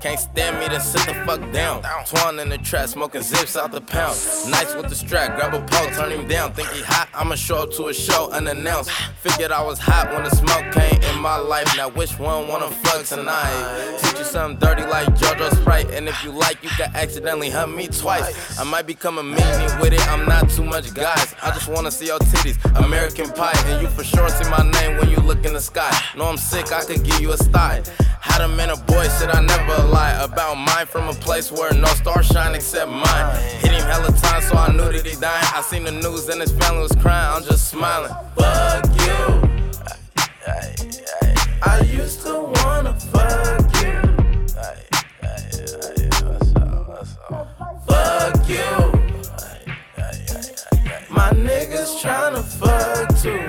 Can't stand me, then sit the fuck down. Twan in the trap, smoking zips out the pound. Nice with the strap, grab a pole, turn him down. Think he hot, I'ma show up to a show unannounced. Figured I was hot when the smoke came in my life. Now which one wanna fuck tonight? Teach you something dirty like JoJo Sprite. And if you like, you can accidentally hunt me twice. I might become a meanie with it, I'm not too much guys. I just wanna see your titties, American Pie. And you for sure see my name when you look in the sky. Know I'm sick, I could give you a style. Had a man a boy, shit I never lie about mine. From a place where no stars shine except mine. Hit him hella times so I knew that he dying. I seen the news and his family was crying, I'm just smiling. Fuck you. I used to wanna fuck you. Fuck you. My niggas tryna fuck too.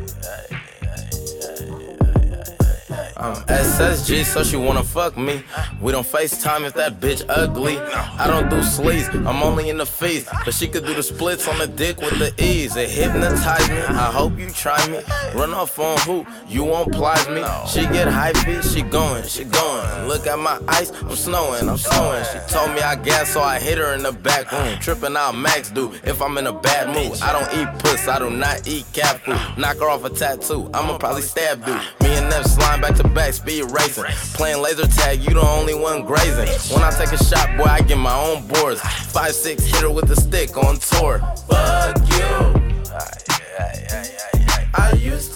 I'm SSG, so she wanna fuck me. We don't FaceTime if that bitch ugly. I don't do sleaze, I'm only in the feast. But she could do the splits on the dick with the ease. It hypnotized me, I hope you try me. Run off on who? You won't plies me. She get hypey, she going. Look at my ice, I'm snowing. She told me I gas, so I hit her in the back room. Tripping out Max do if I'm in a bad mood. I don't eat puss, I do not eat cat food. Knock her off a tattoo, I'ma probably stab dude. Me and them slime back to back, speed racing. Playing laser tag, you the only one grazing. When I take a shot, boy, I get my own boards. 5'6", hit her with the stick on tour. Fuck you. I used